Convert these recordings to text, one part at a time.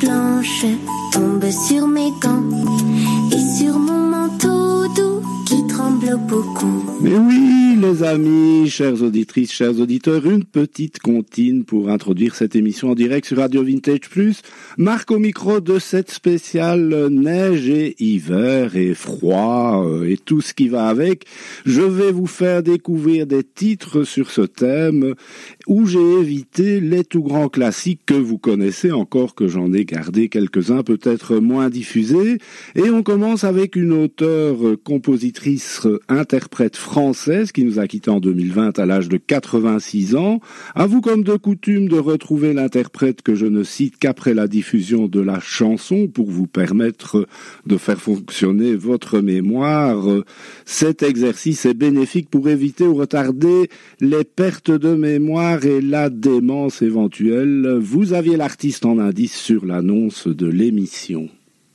blanche tombe sur mes gants et sur mon manteau doux qui tremble beaucoup. Mais oui, les amis, chères auditrices, chers auditeurs, une petite comptine pour introduire cette émission en direct sur Radio Vintage Plus. Marc au micro de cette spéciale neige et hiver et froid et tout ce qui va avec. Je vais vous faire découvrir des titres sur ce thème où j'ai évité les tout grands classiques que vous connaissez, encore que j'en ai gardé quelques-uns peut-être moins diffusés. Et on commence avec une auteure, compositrice, interprète française qui nous a quittés en 2020 à l'âge de 86 ans. À vous comme de coutume de retrouver l'interprète que je ne cite qu'après la diffusion de la chanson pour vous permettre de faire fonctionner votre mémoire. Cet exercice est bénéfique pour éviter ou retarder les pertes de mémoire et la démence éventuelle. Vous aviez l'artiste en indice sur l'annonce de l'émission.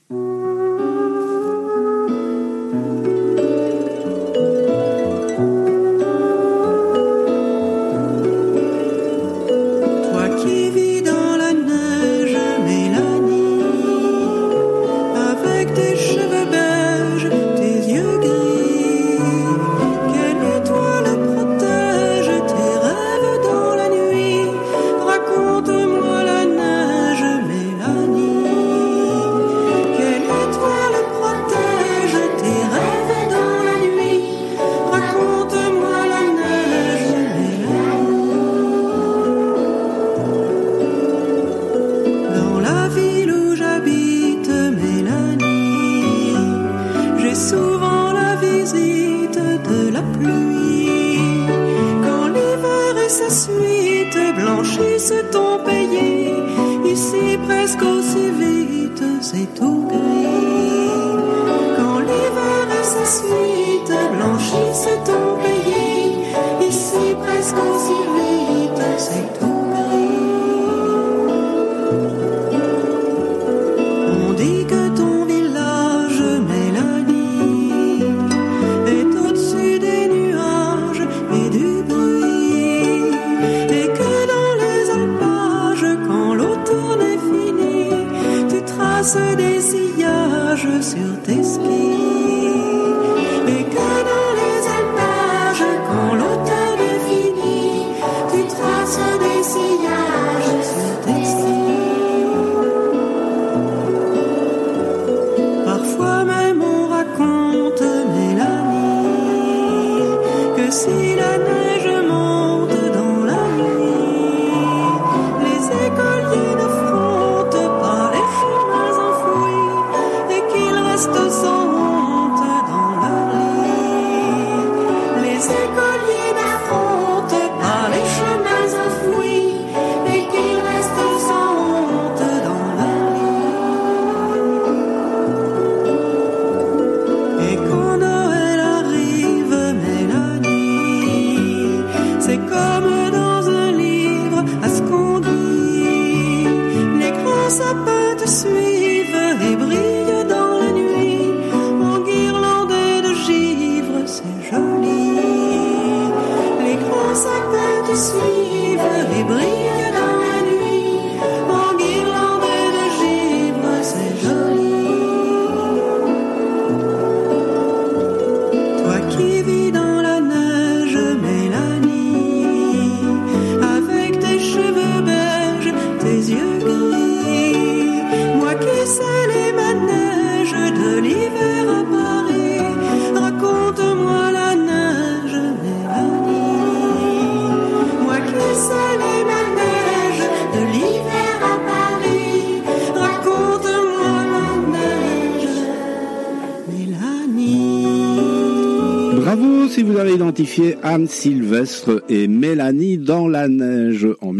Anne Sylvestre et Mélanie dans la neige en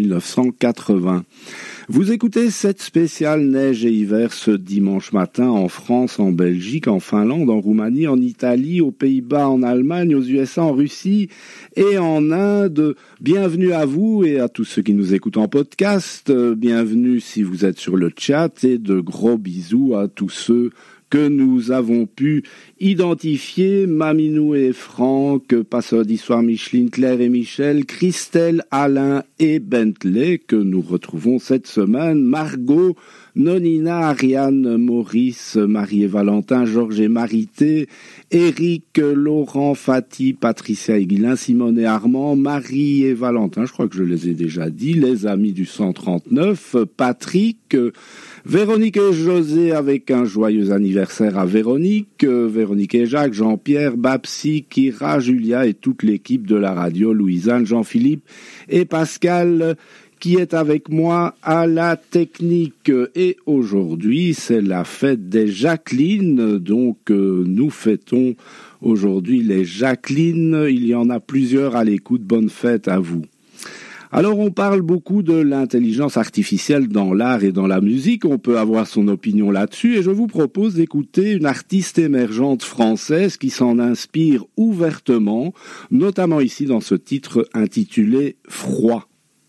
1980. Vous écoutez cette spéciale neige et hiver ce dimanche matin en France, en Belgique, en Finlande, en Roumanie, en Italie, aux Pays-Bas, en Allemagne, aux USA, en Russie et en Inde. Bienvenue à vous et à tous ceux qui nous écoutent en podcast. Bienvenue si vous êtes sur le chat et de gros bisous à tous ceux que nous avons pu identifier, Maminou et Franck, passeurs d'histoire Micheline, Claire et Michel, Christelle, Alain et Bentley, que nous retrouvons cette semaine, Margot, Nonina, Ariane, Maurice, Marie et Valentin, Georges et Marité, Eric, Laurent, Fatih, Patricia et Guilain, Simone et Armand, Marie et Valentin, je crois que je les ai déjà dit, les amis du 139, Patrick, Véronique et José avec un joyeux anniversaire à Véronique, Véronique et Jacques, Jean-Pierre, Babsi, Kira, Julia et toute l'équipe de la radio, Louisanne, Jean-Philippe et Pascal, qui est avec moi à la technique. Et aujourd'hui, c'est la fête des Jacqueline, donc nous fêtons aujourd'hui les Jacqueline. Il y en a plusieurs à l'écoute. Bonne fête à vous. Alors on parle beaucoup de l'intelligence artificielle dans l'art et dans la musique, on peut avoir son opinion là-dessus et je vous propose d'écouter une artiste émergente française qui s'en inspire ouvertement, notamment ici dans ce titre intitulé « Froid ».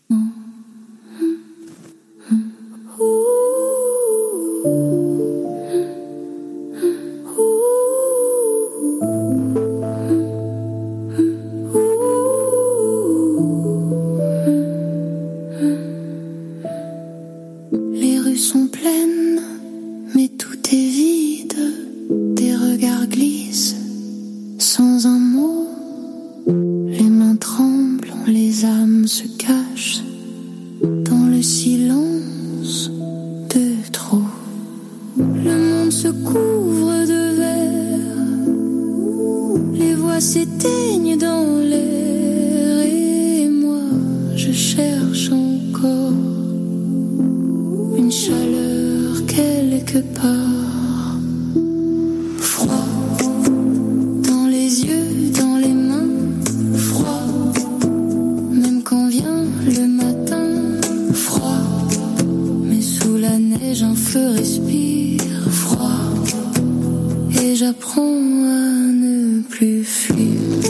Les rues sont pleines, mais tout est vide. Des regards glissent sans un mot. Les mains tremblent, les âmes se cachent dans le silence de trop. Le monde se couvre de verre, les voix s'éteignent dans l'air et moi je cherche encore une chaleur quelque part. Froid dans les yeux, dans les mains, froid même quand vient le matin, froid mais sous la neige un feu respire, froid et j'apprends à ne plus fuir.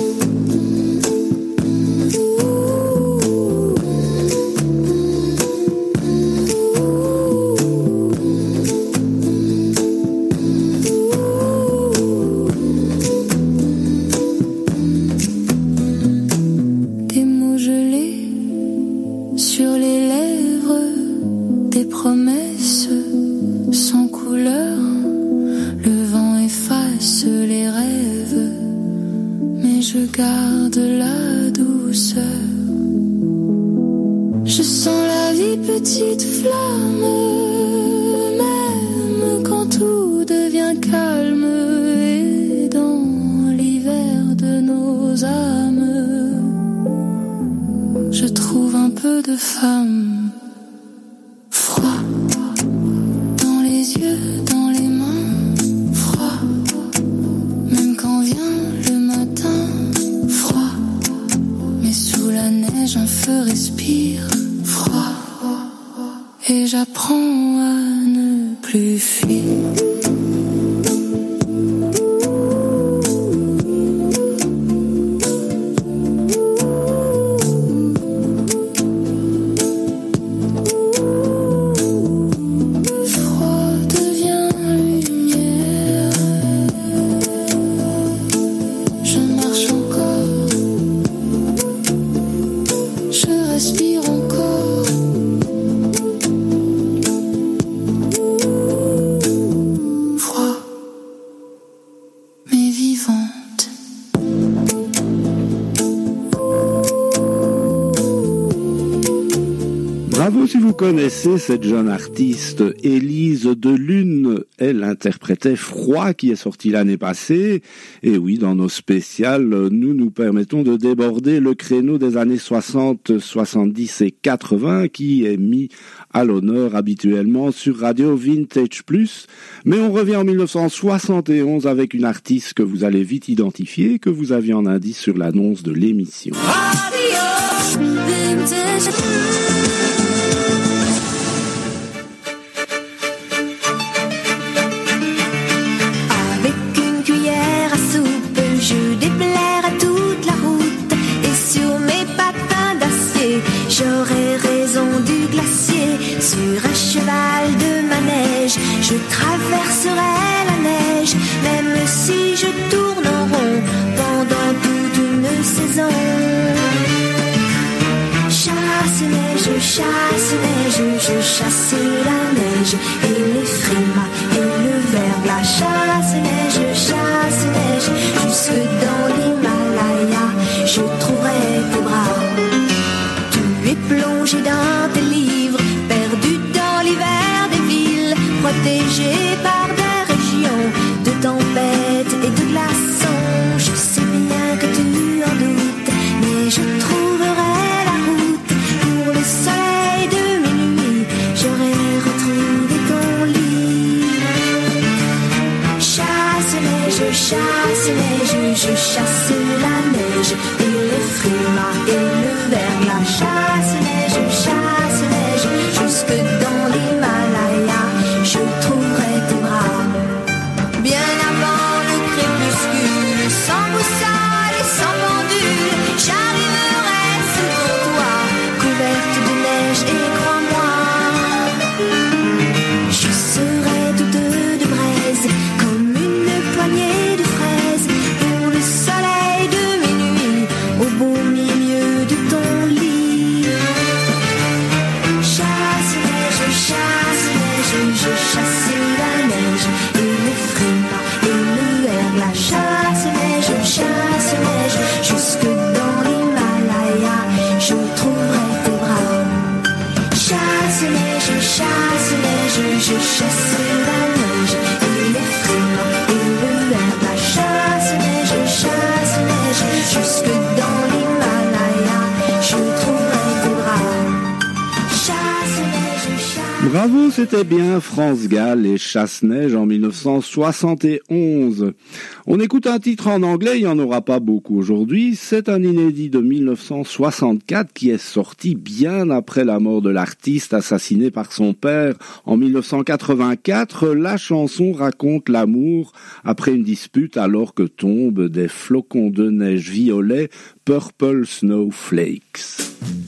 Promesses sans couleur, le vent efface les rêves, mais je garde la douceur. Je sens la vie petite flamme, même quand tout devient calme, et dans l'hiver de nos âmes, je trouve un peu de femme. Dans les mains, froid même quand vient le matin, froid mais sous la neige un feu respire, froid et j'apprends à ne plus fuir. Bravo si vous connaissez cette jeune artiste, Élise Delune. Elle interprétait Froid qui est sorti l'année passée. Et oui, dans nos spéciales, nous permettons de déborder le créneau des années 60, 70 et 80 qui est mis à l'honneur habituellement sur Radio Vintage Plus. Mais on revient en 1971 avec une artiste que vous allez vite identifier, que vous aviez en indice sur l'annonce de l'émission. Radio Vintage. J'aurais raison du glacier, sur un cheval de manège, je traverserai la neige. maison. Je chasse neige, je chasse la neige et les frimas et le verre. La chasse neige, jusque dans l'Himalaya, je trouverai tes bras. Tu es plongé dans tes livres, perdu dans l'hiver des villes, protégé par des régions de tempêtes et de glaçons. Je sais bien que tu en doutes, mais je trouverai la route pour le soleil de minuit. J'aurai retrouvé ton lit. Chasse neige, je chasse la neige et les frimas et le verre. La chasse neige, jusque dans l'Himalaya, je trouverai tes bras. Bien avant le crépuscule, sans boussole et sans pendule, j'arriverai sous ton toit, couverte de neige et crois-moi, je serai toute de braise, comme une poignée de fraises, pour le soleil de minuit, au beau milieu de ton lit. Chasse neige, je chasse la neige et les frimas et le verre. La chasse neige, jusque dans l'Himalaya, je trouverai tes bras. Chasse neige, je chasse la neige et les frimas et le verre. La chasse neige, jusque dans l'Himalaya, je trouverai tes bras. Chasse neige. Bravo, c'était bien France Gall et Chasse-Neige en 1971. On écoute un titre en anglais, il n'y en aura pas beaucoup aujourd'hui. C'est un inédit de 1964 qui est sorti bien après la mort de l'artiste assassiné par son père en 1984. La chanson raconte l'amour après une dispute alors que tombent des flocons de neige violets, Purple Snowflakes.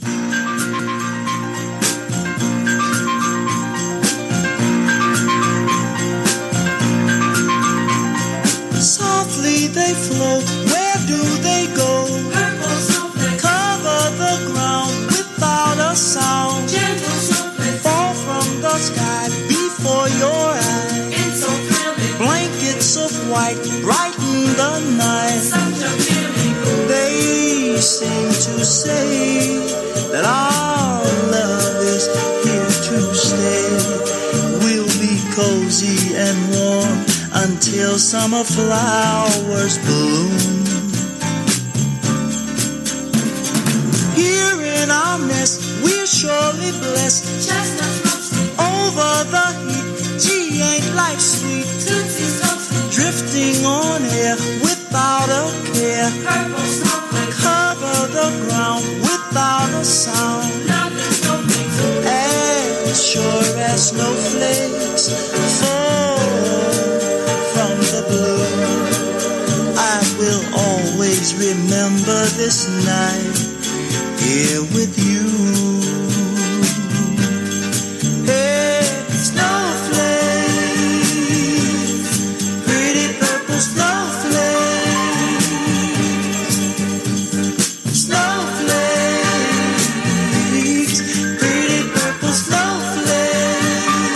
Softly they float, where do they go? Purple snowflakes, Cover the ground without a sound. gentle snowflakes, Fall from the sky before your eyes. it's so thrilling, Blankets of white brighten the night. such a feeling. They seem to say that our love is here to stay. We'll be cozy and warm until summer flowers bloom. Here in our nest, we're surely blessed. Chestnuts roasting, Over the heat, gee, ain't life sweet? tootsies toasting, Drifting on air without a care. purple snowflakes, Cover the ground without a sound. love and snowflakes, As sure as snowflakes fall from the blue, I will always remember this night here with you. Hey, snowflakes, pretty purple snowflakes, snowflakes, pretty purple snowflakes.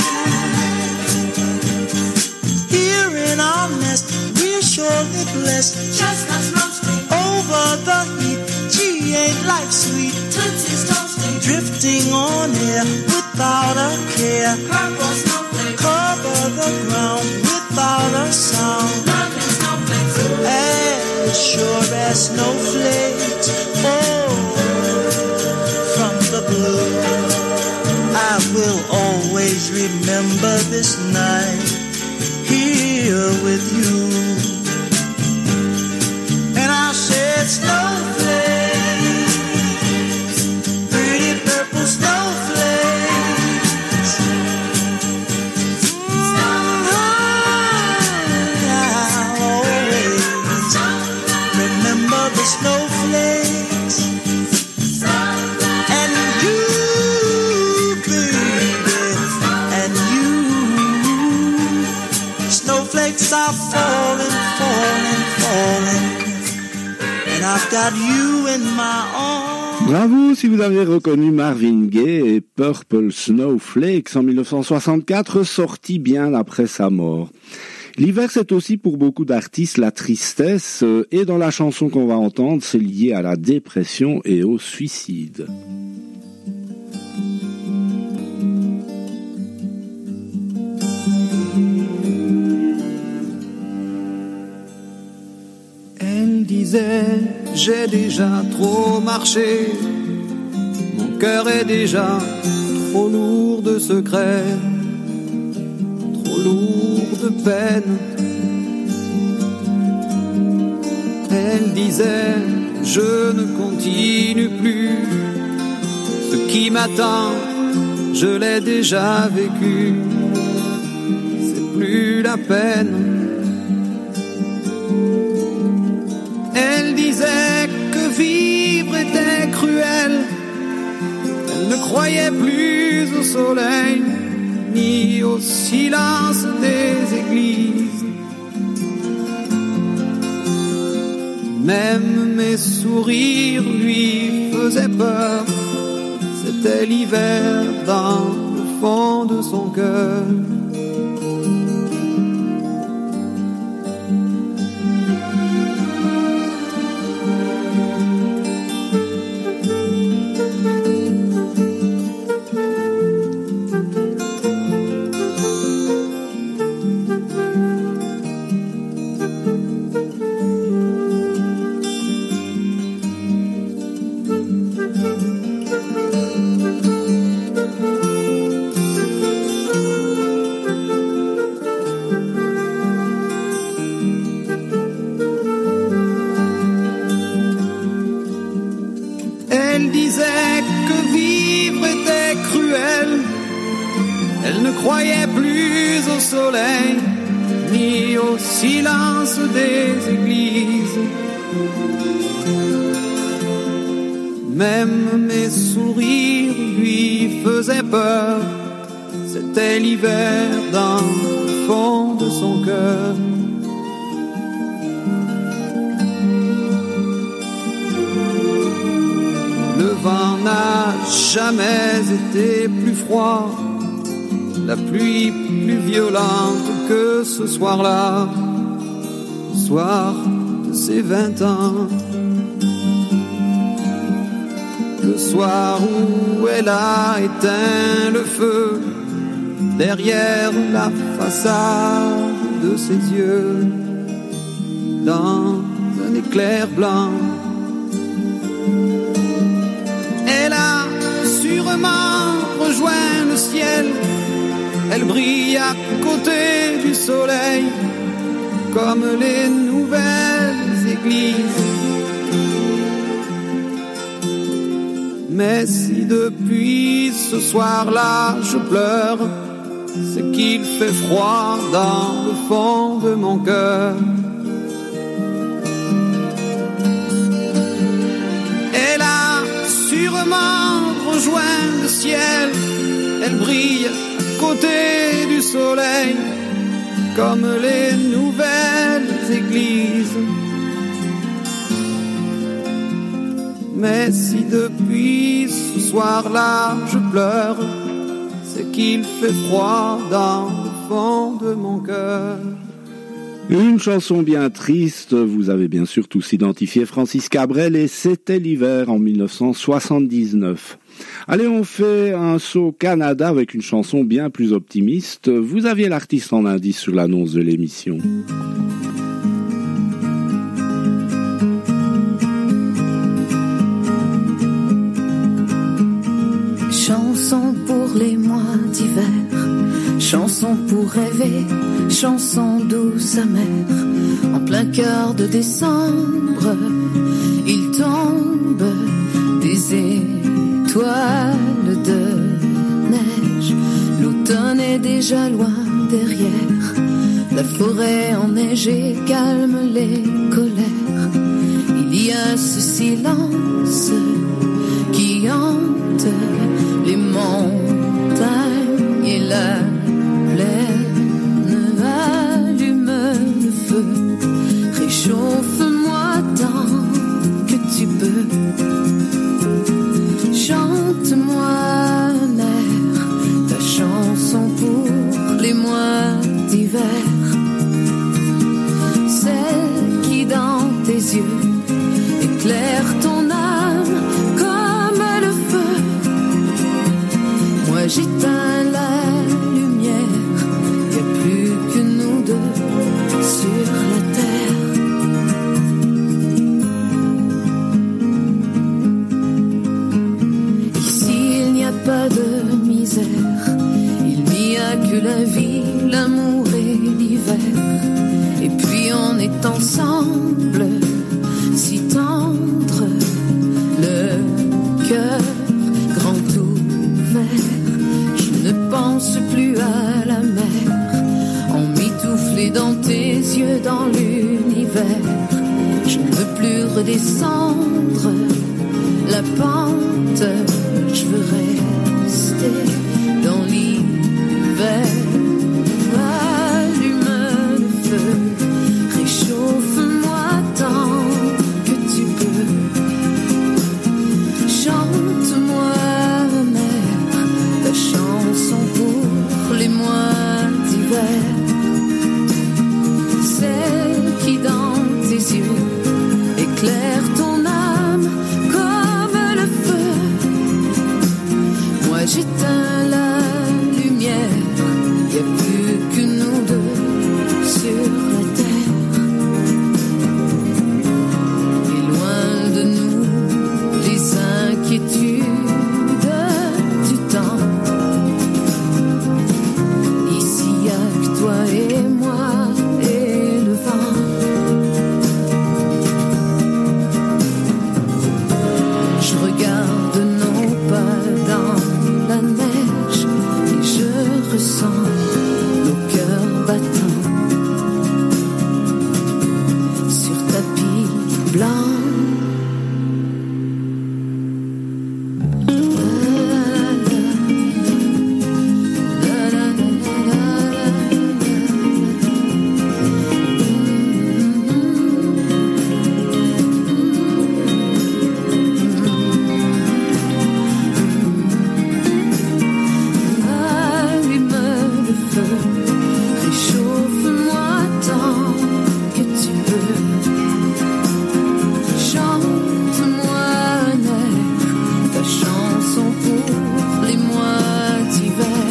Here in our nest, we're surely blessed. chestnuts roasting, Over the heat, gee, ain't life sweet? tootsies toasting, Drifting on air without a care. purple snowflakes, Cover the ground without a sound. love and snowflakes, As sure as snowflakes fall from the blue, I will always remember this night here with you. And I said snowflakes, pretty purple snowflakes. I'll always remember the snowflakes. And you, baby, and you. Snowflakes are falling, falling, falling. And I've got you in my arms. Bravo si vous avez reconnu Marvin Gaye et Purple Snowflakes en 1964, sorti bien après sa mort. L'hiver, c'est aussi pour beaucoup d'artistes la tristesse, et dans la chanson qu'on va entendre, c'est lié à la dépression et au suicide. Elle disait, j'ai déjà trop marché, mon cœur est déjà trop lourd de secrets, trop lourd de peine. Elle disait, je ne continue plus, ce qui m'attend, je l'ai déjà vécu, c'est plus la peine. Elle disait que vivre était cruel, elle ne croyait plus au soleil, ni au silence des églises. Même mes sourires lui faisaient peur, c'était l'hiver dans le fond de son cœur. Elle disait que vivre était cruel, elle ne croyait plus au soleil, ni au silence des églises. Même mes sourires lui faisaient peur, c'était l'hiver dans le fond de son cœur. Le vent n'a jamais été plus froid, la pluie plus violente que ce soir-là, soir de ses 20 ans. Le soir où elle a éteint le feu, derrière la façade de ses yeux, dans un éclair blanc. Elle a sûrement rejoint le ciel, elle brille à côté du soleil, comme les nouvelles églises. Mais si depuis ce soir-là je pleure, c'est qu'il fait froid dans le fond de mon cœur. Elle a sûrement rejoint le ciel, elle brille à côté du soleil, comme les nouvelles églises. Mais si depuis ce soir-là je pleure, c'est qu'il fait froid dans le fond de mon cœur. Une chanson bien triste, vous avez bien sûr tous identifié Francis Cabrel et C'était l'hiver en 1979. Allez, on fait un saut au Canada avec une chanson bien plus optimiste. Vous aviez l'artiste en indice sur l'annonce de l'émission. Chanson pour les mois d'hiver, chanson pour rêver, chanson douce amère. En plein cœur de décembre, il tombe des étoiles de neige. L'automne est déjà loin derrière, la forêt enneigée calme les colères. Il y a ce silence qui hante les montagnes et la plaine. Allume le feu, réchauffe-moi dans d'hiver. Celle qui dans tes yeux éclaire ton âme comme le feu. Moi j'éteins la lumière, y a plus que nous deux sur la terre. Ici il n'y a pas de misère, il n'y a que la vie, l'amour et l'hiver. Et puis on est ensemble, si tendre, le cœur grand ouvert. Je ne pense plus à la mer, emmitouflé dans tes yeux, dans l'univers. Je ne veux plus redescendre la pente, je veux rester dans l'hiver. Allume le feu, réchauffe-moi tant que tu peux. Chante-moi, mère, ta chanson pour les mois d'hiver. Celle qui dans tes yeux éclaire ton âme comme le feu. Moi j'éteins la lumière, y a plus que nous deux sur la terre. Et loin de nous les inquiétudes du temps. Ici y'a que toi et moi et le vent. Je regarde nos pas dans la neige et je ressens nos cœurs battants sur tapis blanc. Allume le feu, réchauffe-moi tant que tu peux. Chante-moi un air, ta chanson pour les mois d'hiver.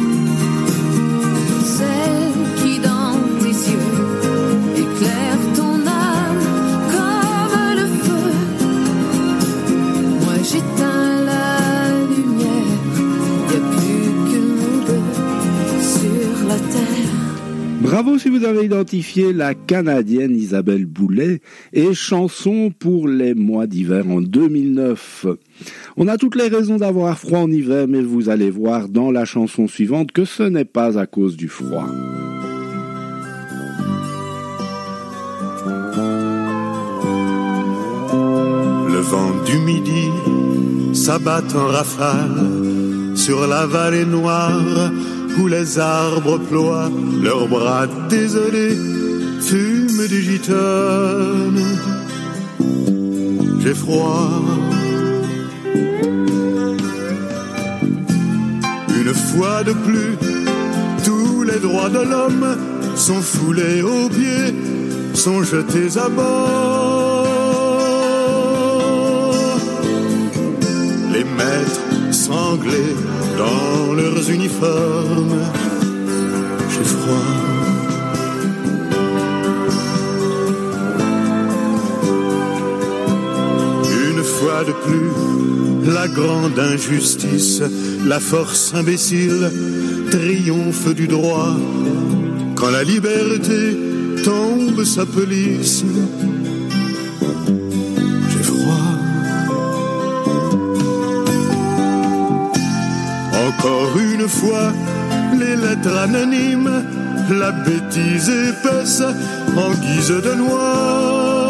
Celle qui dans tes yeux éclaire ton âme comme le feu. Moi j'éteins la lumière, y a plus que nous deux sur la terre. Bravo si vous avez identifié la Canadienne Isabelle Boulay et chanson pour les mois d'hiver en 2009. On a toutes les raisons d'avoir froid en hiver, mais vous allez voir dans la chanson suivante que ce n'est pas à cause du froid. Le vent du midi s'abat en rafale sur la vallée noire où les arbres ploient leurs bras désolés, fument des gitanes. J'ai froid. Une fois de plus, tous les droits de l'homme sont foulés aux pieds, sont jetés à bord. Les maîtres sanglés dans leurs uniformes. J'ai froid. Une fois de plus, la grande injustice, la force imbécile, triomphe du droit. Quand la liberté tombe sa police. J'ai froid. Encore une fois, les lettres anonymes, la bêtise épaisse en guise de noir.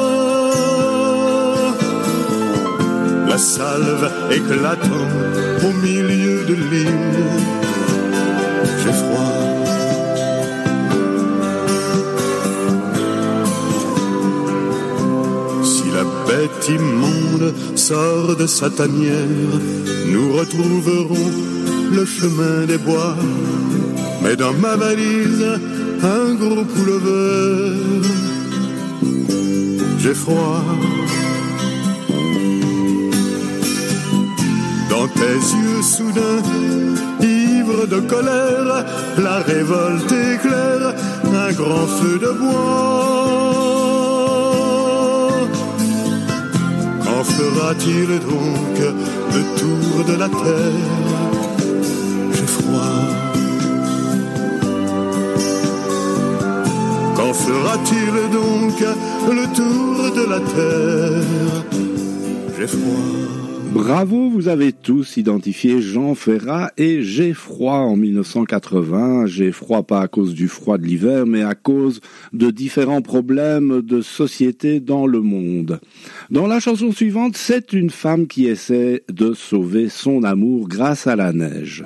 La salve éclatant au milieu de l'hymne. J'ai froid. Si la bête immonde sort de sa tanière, nous retrouverons le chemin des bois. et dans ma valise un gros pullover. J'ai froid. Dans tes yeux soudain, ivres de colère, la révolte éclaire un grand feu de bois. Quand fera-t-il donc le tour de la terre? J'ai froid. Quand fera-t-il donc le tour de la terre? J'ai froid. Bravo, vous avez tous identifié Jean Ferrat et J'ai froid en 1980. J'ai froid pas à cause du froid de l'hiver, mais à cause de différents problèmes de société dans le monde. Dans la chanson suivante, c'est une femme qui essaie de sauver son amour grâce à la neige.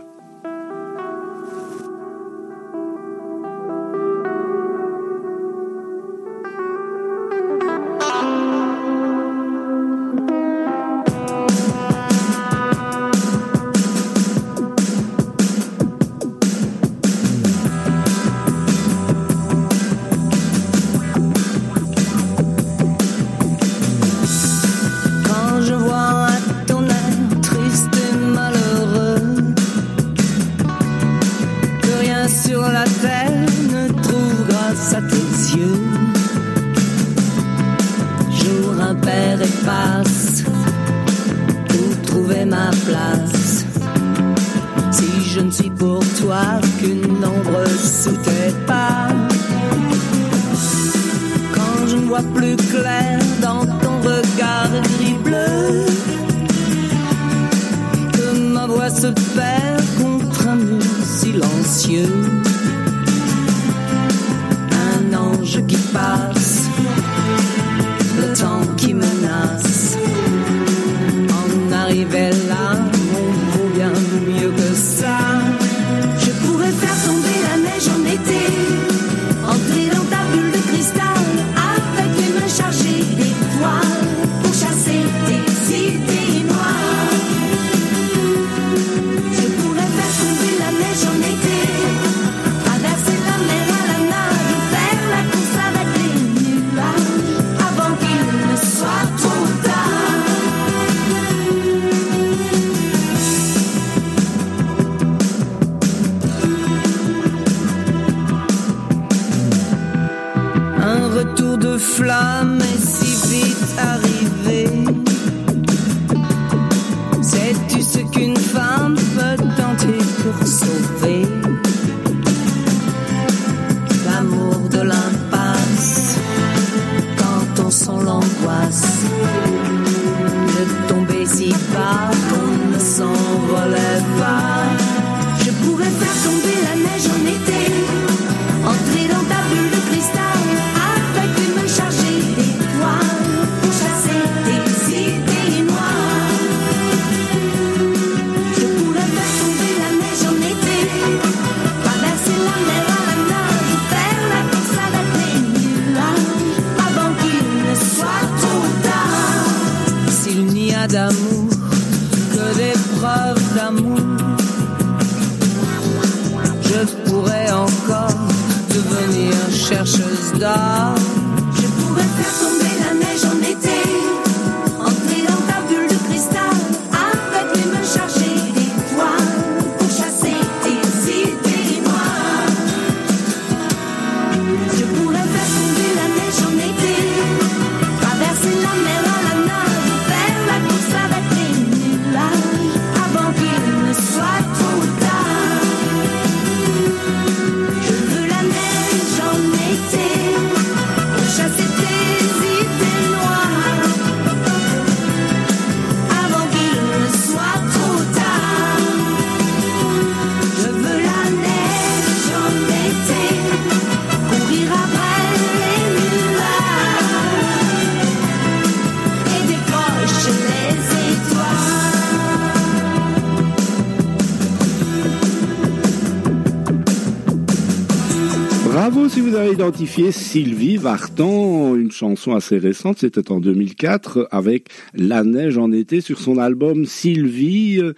Bravo si vous avez identifié Sylvie Vartan, une chanson assez récente, c'était en 2004, avec La neige en été sur son album Sylvie.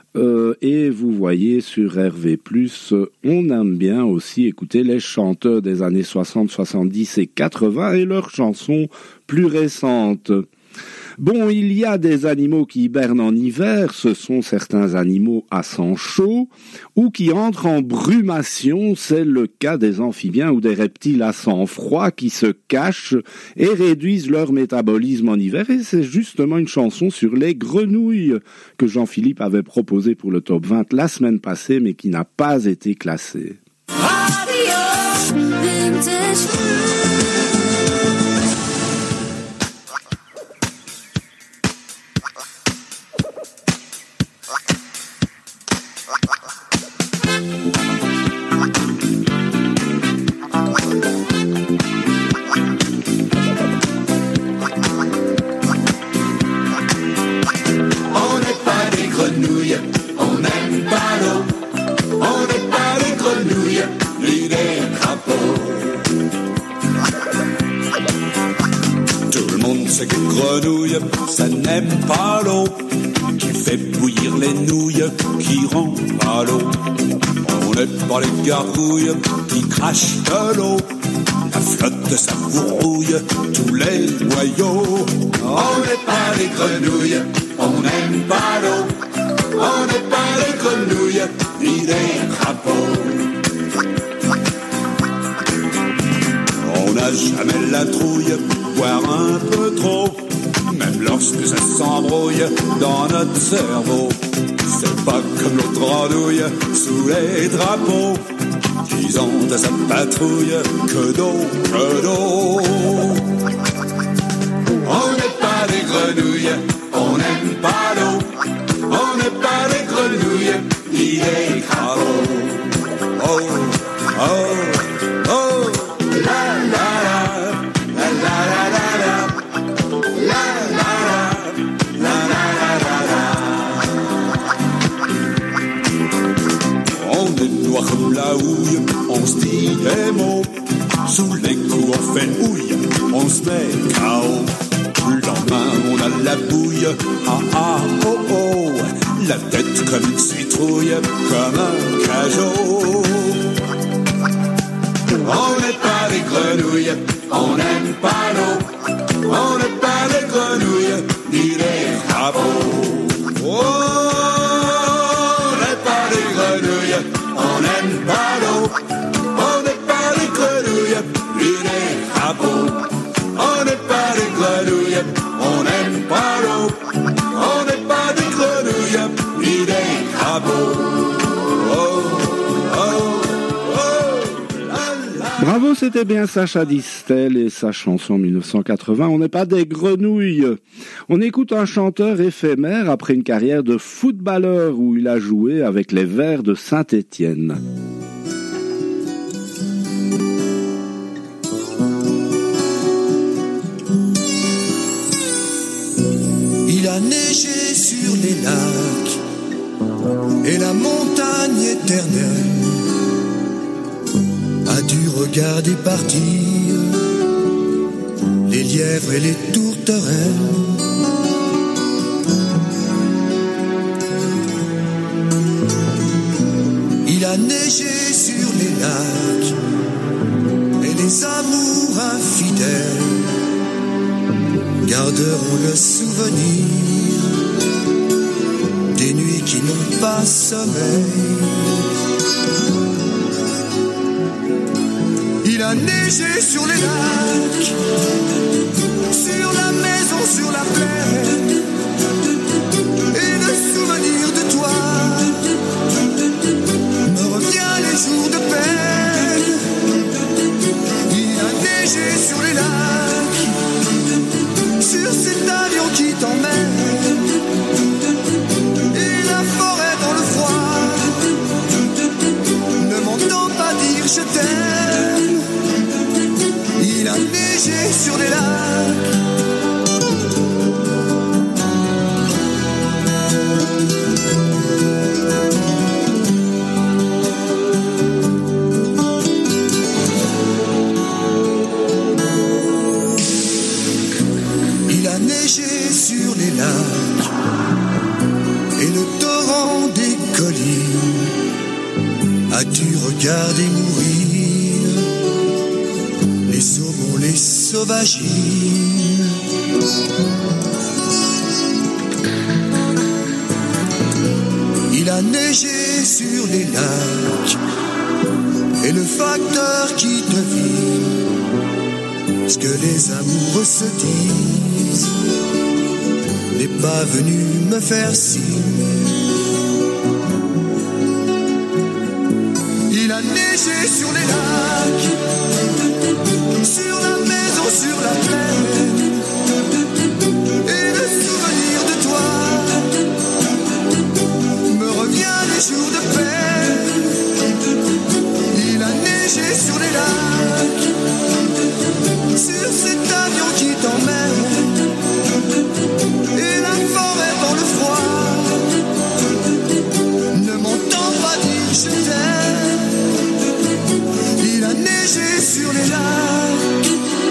Et vous voyez sur RV+, on aime bien aussi écouter les chanteurs des années 60, 70 et 80 et leurs chansons plus récentes. Bon, il y a des animaux qui hibernent en hiver, ce sont certains animaux à sang chaud, ou qui entrent en brumation, c'est le cas des amphibiens ou des reptiles à sang froid qui se cachent et réduisent leur métabolisme en hiver. Et c'est justement une chanson sur les grenouilles que Jean-Philippe avait proposée pour le top 20 la semaine passée, mais qui n'a pas été classée. Radio Vintage. Grenouille, ça n'aime pas l'eau, qui fait bouillir les nouilles, qui rend à l'eau. On n'est pas les gargouilles qui crachent de l'eau, la flotte ça vous rouille tous les noyaux. On n'est pas les grenouilles, on n'aime pas l'eau, on n'est pas les grenouilles, ni les crapauds. On n'a jamais la trouille, boire un peu trop, même lorsque ça s'embrouille dans notre cerveau. C'est pas comme l'autre andouille sous les drapeaux, qu'ils ont de sa patrouille que d'eau. On n'est pas des grenouilles, on n'aime pas l'eau, on n'est pas des grenouilles, ni des crapauds. Oh, oh, oh, la la la, la la la la. Noir comme la houille, on se dit des mots. Sous les coups on fait une houille, on se met KO. Le lendemain on a la bouille, ah ah oh oh. La tête comme une citrouille, comme un cajot. On n'est pas des grenouilles, on n'aime pas l'eau. On n'est pas des grenouilles, ni des crapauds. Oh, on n'est pas des grenouilles, on n'aime pas l'eau, on n'est pas des grenouilles, ni des crapauds. On n'est pas des grenouilles, on n'aime pas l'eau, on n'est pas des grenouilles, ni des crapauds. Oh, oh, oh, la, la. Bravo, c'était bien Sacha Distel et sa chanson 1980. On n'est pas des grenouilles. On écoute un chanteur éphémère après une carrière de footballeur où il a joué avec les Verts de Saint-Étienne. Il a neigé sur les lacs et la montagne éternelle a dû regarder partir les lièvres et les tourterelles. Il a neigé sur les lacs et les amours infidèles garderont le souvenir des nuits qui n'ont pas sommeil. Il a neigé sur les lacs, sur la maison, sur la plaine, et le souvenir de toi me revient les jours de peine. Il a neigé sur les lacs, sur cet avion qui t'emmène, et la forêt dans le froid ne m'entend pas dire je t'aime. Il a neigé sur les lacs. Il a neigé sur les lacs et le torrent des regarder mourir les saumons, les sauvagines. Il a neigé sur les lacs et le facteur qui devine ce que les amoureux se disent n'est pas venu me faire signe. Il a neigé sur les lacs, sur la maison, sur la plaine, et le souvenir de toi me revient les jours de peine. Il a neigé sur les lacs, sur cet avion qui t'emmène, et la forêt dans le froid. Ne m'entends pas dire je t'aime. Il a neigé sur les lacs.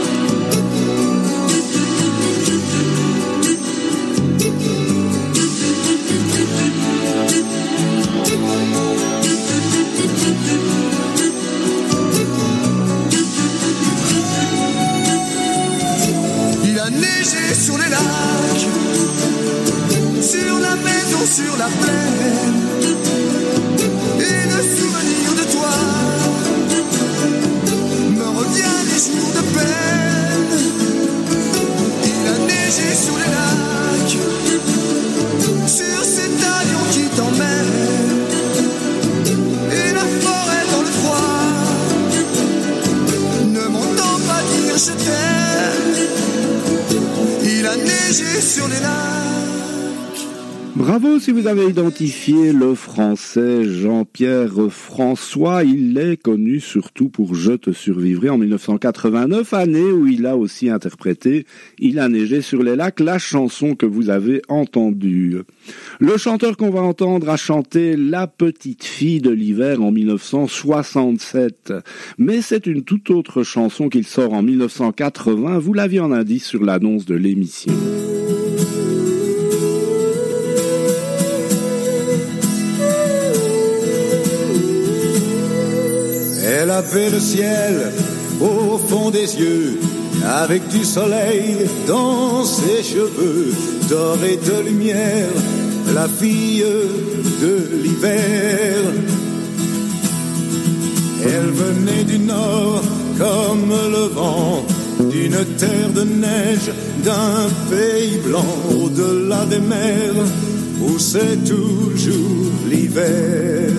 Il a neigé sur les lacs, sur la maison, sur la plaine, et le souvenir de toi me revient les jours de peine. Il a neigé sur les lacs, sur cet avion qui t'emmène, et la forêt dans le froid. Ne m'entends pas dire je t'aime. Il a neigé sur les lacs. Bravo si vous avez identifié le français Jean-Pierre François. Il est connu surtout pour Je te survivrai en 1989, année où il a aussi interprété Il a neigé sur les lacs, la chanson que vous avez entendue. Le chanteur qu'on va entendre a chanté La petite fille de l'hiver en 1967. Mais c'est une toute autre chanson qu'il sort en 1980. Vous l'aviez en indice sur l'annonce de l'émission. Elle avait le ciel au fond des yeux, avec du soleil dans ses cheveux, dorés de lumière, la fille de l'hiver. Elle venait du nord comme le vent, d'une terre de neige, d'un pays blanc, au-delà des mers, où c'est toujours l'hiver.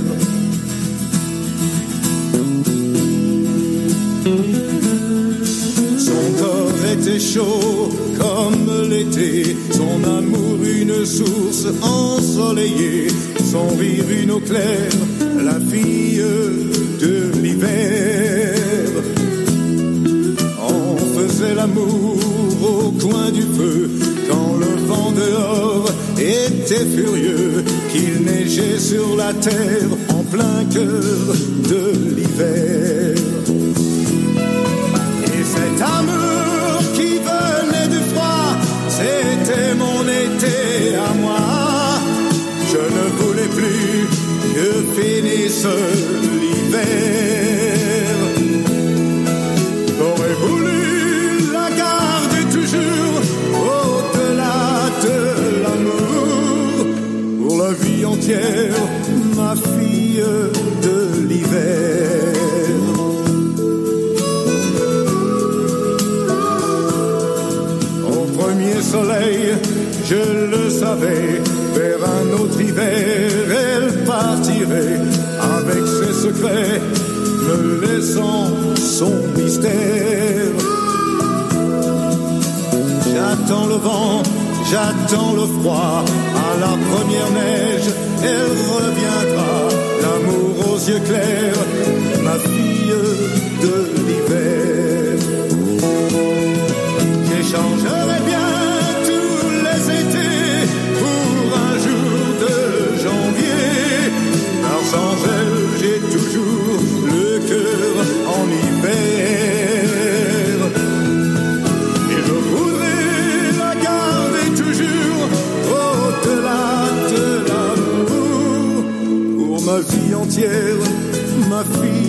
Son corps était chaud comme l'été, son amour une source ensoleillée, son rire une eau claire, la fille de l'hiver. On faisait l'amour au coin du feu, quand le vent dehors était furieux, qu'il neigeait sur la terre en plein cœur de l'hiver. Cet amour qui venait du froid, c'était mon été à moi. Je ne voulais plus que finisse l'hiver. J'aurais voulu la garder toujours au-delà de l'amour, pour la vie entière, ma fille de l'hiver. Soleil, je le savais, vers un autre hiver, elle partirait avec ses secrets, me laissant son mystère. J'attends le vent, j'attends le froid, à la première neige, elle reviendra, l'amour aux yeux clairs, ma fille de l'hiver. J'échangerai bien sans elle, j'ai toujours le cœur en hiver. Et je voudrais la garder toujours au-delà de l'amour, pour ma vie entière, ma fille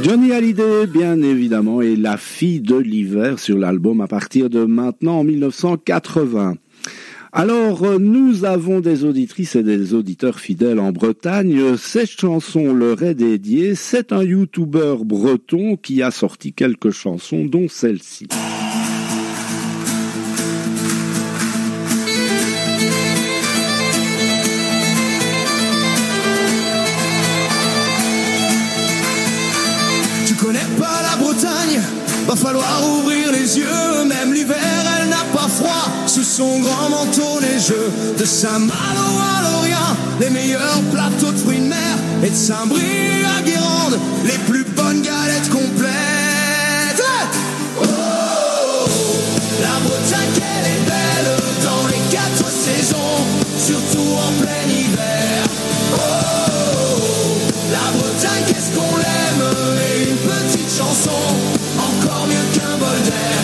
Johnny Hallyday, bien évidemment, est la fille de l'hiver sur l'album à partir de maintenant en 1980. Alors, nous avons des auditrices et des auditeurs fidèles en Bretagne. Cette chanson leur est dédiée. C'est un YouTuber breton qui a sorti quelques chansons, dont celle-ci. Tu connais pas la Bretagne? Va falloir ouvrir les yeux. Même l'hiver, elle n'a pas froid sous son grand manteau neigeux. De Saint-Malo à Lorient, les meilleurs plateaux de fruits de mer. Et de Saint-Brie à Guérande, les plus bonnes galettes complètes. Oh, la Bretagne, elle est belle dans les 4 saisons, surtout en plein hiver. Oh, la Bretagne, qu'est-ce qu'on l'aime. Et une petite chanson, encore mieux qu'un bol d'air.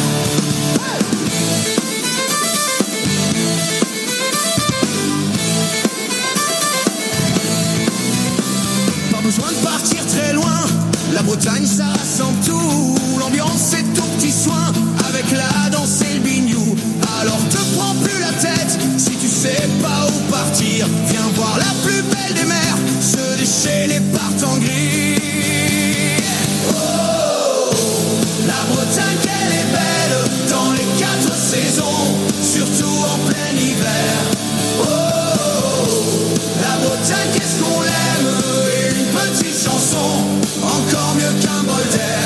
Pas besoin de partir très loin, la Bretagne ça rassemble tout. L'ambiance et tout petit soin, avec la danse et le bignou. Alors te prends plus la tête, si tu sais pas où partir. Viens voir la plus belle des mers, se déchaîner les parts en gris. La Bretagne, elle est belle dans les 4 saisons, surtout en plein hiver. Oh, la Bretagne, qu'est-ce qu'on l'aime. Et une petite chanson, encore mieux qu'un bol d'air.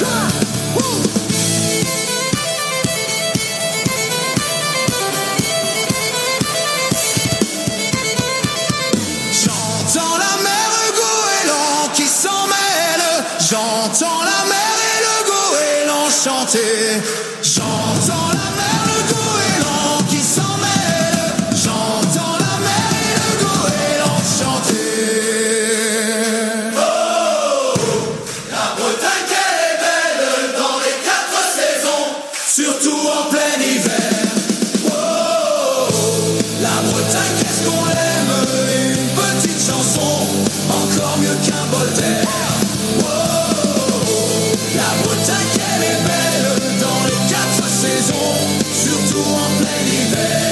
J'entends la mer, le goéland qui s'en mêle. J'entends la mer et le goéland chanter. J'entends la mer, le goéland qui s'en mêle. J'entends la mer et le goéland chanter. Oh, la Bretagne, elle est belle dans les 4 saisons, surtout en plein hiver. Oh, la Bretagne, qu'est-ce qu'on l'aime. Et une petite chanson, encore mieux qu'un bol d'air. La Bretagne, elle est belle dans les 4 saisons, surtout en plein hiver.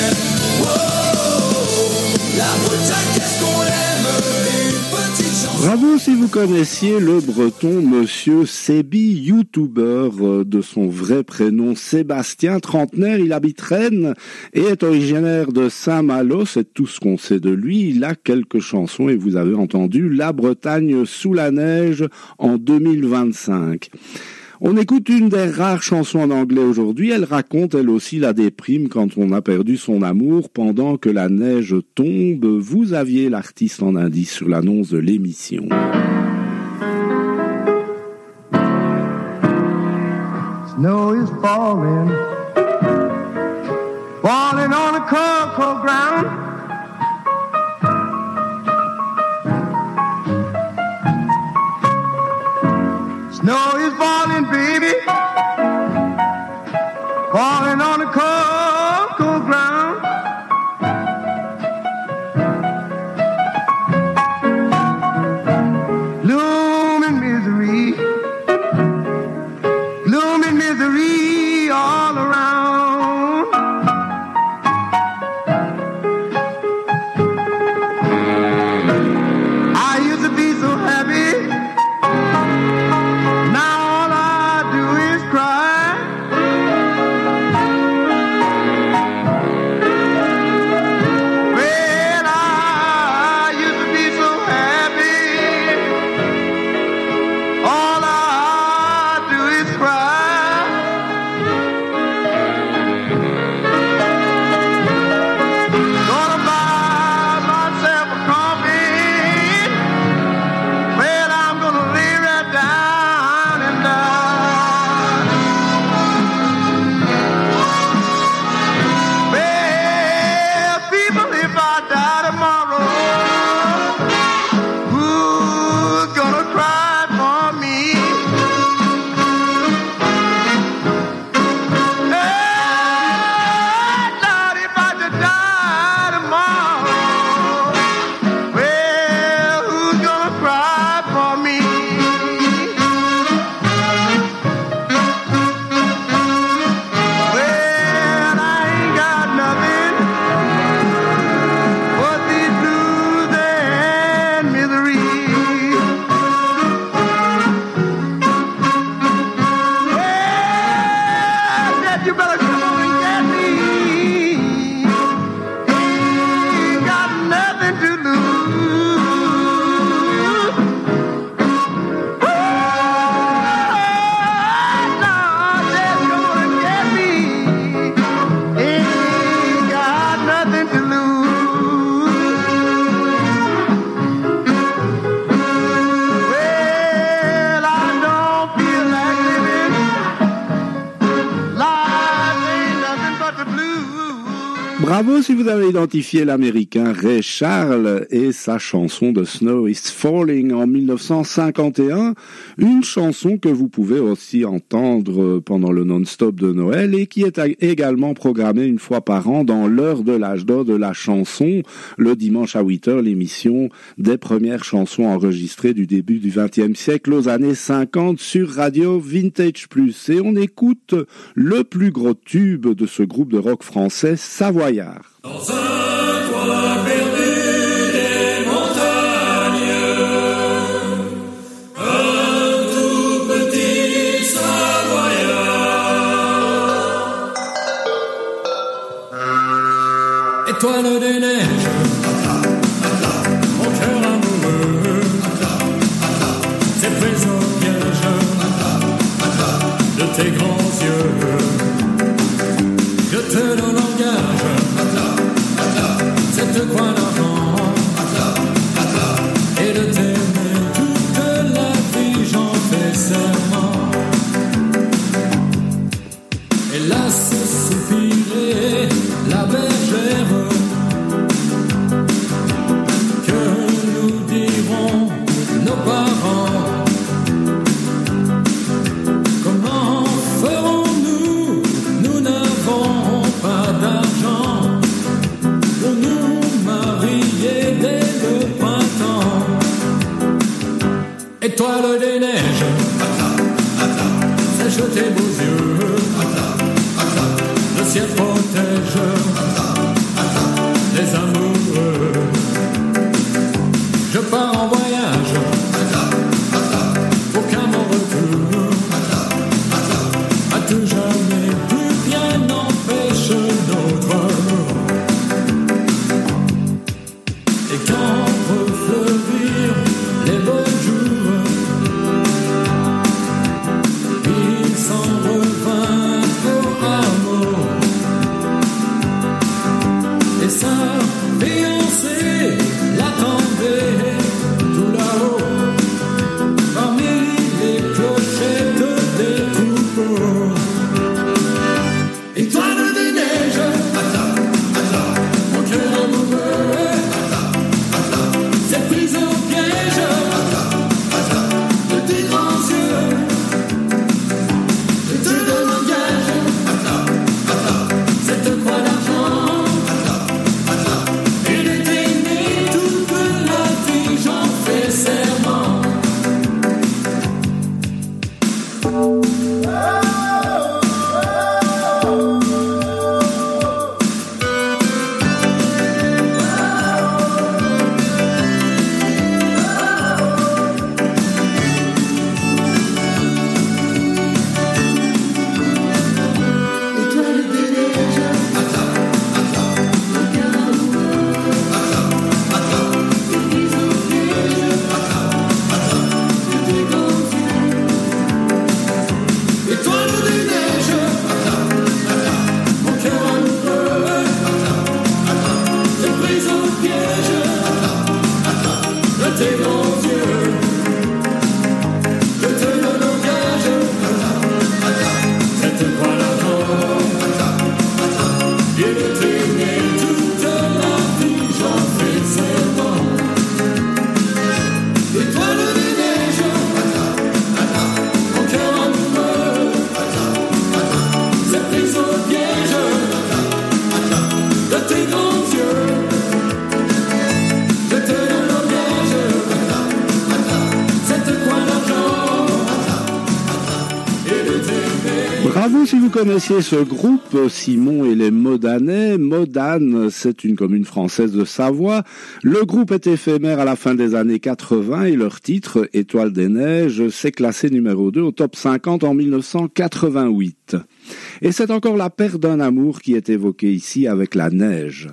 Oh, la Bretagne, qu'est-ce qu'on l'aime. Une petite chanson. Bravo si vous connaissiez le breton Monsieur Sébi, YouTuber de son vrai prénom Sébastien, trentenaire. Il habite Rennes et est originaire de Saint-Malo. C'est tout ce qu'on sait de lui. Il a quelques chansons et vous avez entendu La Bretagne sous la neige en 2025. On écoute une des rares chansons en anglais aujourd'hui. Elle raconte elle aussi la déprime quand on a perdu son amour pendant que la neige tombe. Vous aviez l'artiste en indice sur l'annonce de l'émission. Snow is falling, falling on the cold, cold ground. Snow is falling, baby, falling on the cold, cold ground. Gloom and misery all around. Bravo si vous avez identifié l'américain Ray Charles et sa chanson de Snow is Falling en 1951, une chanson que vous pouvez aussi entendre pendant le non-stop de Noël et qui est également programmée une fois par an dans l'heure de l'âge d'or de la chanson, le dimanche à 8h, l'émission des premières chansons enregistrées du début du XXe siècle aux années 50 sur Radio Vintage Plus. Et on écoute le plus gros tube de ce groupe de rock français, Savoyard. Dans un coin perdu des montagnes, un tout petit Savoyard. Étoile des neiges, mon cœur amoureux, c'est pris au piège de tes grands yeux. Je te donne langage, cette croix d'argent, et de t'aimer toute la vie, j'en fais serment. Hélas, soupirer la bergère, que nous diront nos parents? Comment ferons-nous? Nous n'avons pas d'argent pour nous marier dès le printemps. Étoile des neiges, sèche tes beaux yeux, le ciel protège les amoureux. Je pars en voyage pour qu'à mon retour, à tout jamais, plus rien n'empêche notre amour. Et quand refleurir les beaux jours, il s'en revint au hameau. Et sa fiancée l'attendait tout là-haut, parmi les clochettes des troupeaux. Étoile des neiges, mon cœur amoureux, c'est prise au piège de tes grands yeux. Je te donne langage, cette croix d'argent, et de t'aimer toute la vie, j'en fais serment. Étoile des neiges, mon cœur amoureux, c'est prise au piège de tes grands yeux. Étoile des neiges, mon cœur amoureux, c'est prise au piège de tes grands yeux. Je te donne langage, cette croix d'argent, et de t'aimer toute la vie, j'en fais serment. Étoile des neiges, mon cœur amoureux, c'est prise au piège de tes grands yeux. Je te donne langage, cette croix d'argent, et de t'aimer. Bravo si vous connaissiez ce groupe, Simon et les Modanais. Modane, c'est une commune française de Savoie. Le groupe est éphémère à la fin des années 80 et leur titre, Étoile des neiges, s'est classé numéro 2 au top 50 en 1988. Et c'est encore la perte d'un amour qui est évoquée ici avec la neige.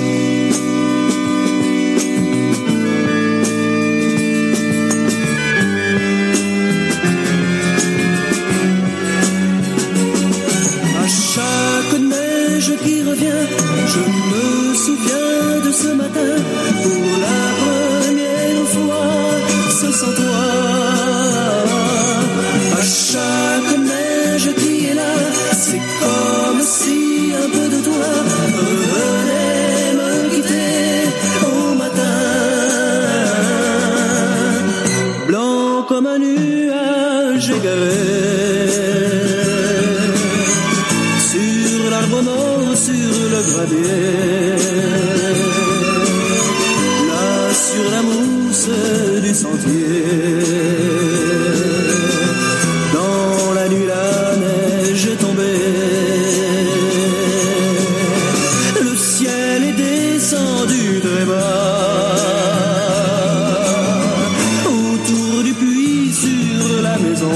À chaque neige qui revient, je me souviens de ce matin, pour la première fois, ce sans toi. À chaque neige qui est là, c'est comme si un peu de toi revenait gravier. Là sur la mousse du sentier, dans la nuit la neige est tombée. Le ciel est descendu très bas, autour du puits sur la maison.